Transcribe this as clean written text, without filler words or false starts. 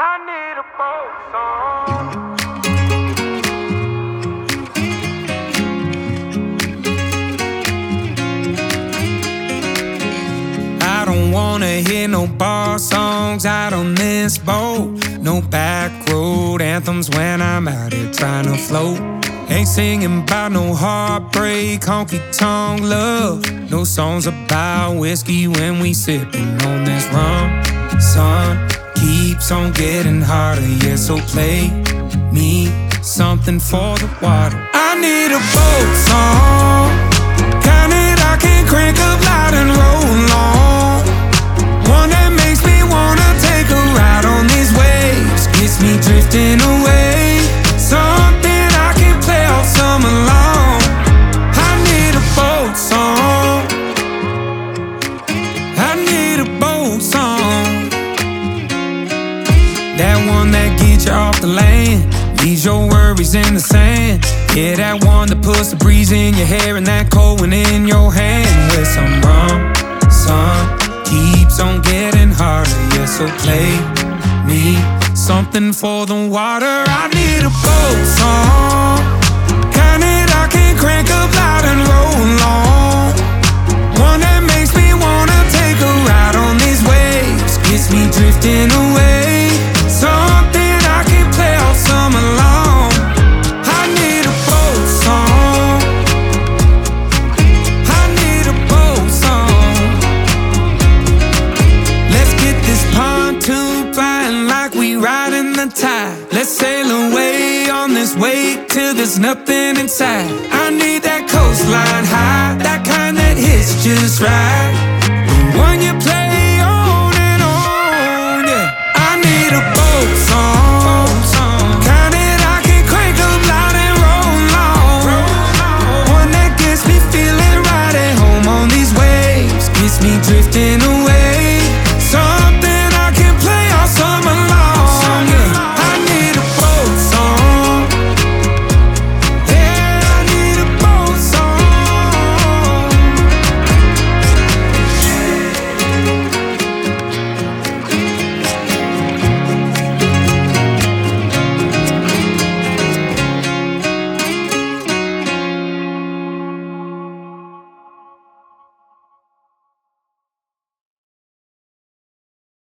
I need a boat song. I don't wanna hear no bar songs out on this boat. No back road anthems when I'm out here trying to float. Ain't singing about no heartbreak, honky-tonk love. No songs about whiskey when we sipping on this rum. Sun keeps on getting harder, yeah, so play me something for the water. I need a boat song, kind that I can crank up loud and roll on. One that makes me wanna take a ride on these waves, gets me drifting away. Something I can play all summer long. I need a boat song. I need a boat song. That one that gets you off the land, leaves your worries in the sand. Yeah, that one that puts the breeze in your hair and that cold one in your hand. With some rum, sun keeps on getting harder, yeah, so play me something for the water. I need a boat song, kind that I can crank up loud and roll on. One that makes me wanna take a ride on these waves, gets me drifting away. Something I can play all summer long. I need a boat song. I need a boat song. Let's get this pontoon flying like we riding the tide. Let's sail away on this wake till there's nothing inside. I need that coastline high, that kind that hits just right. The one you play on and on, yeah. I need a boat song, kind that I can crank up loud and roll on. One that gets me feeling right at home on these waves, gets me drifting away.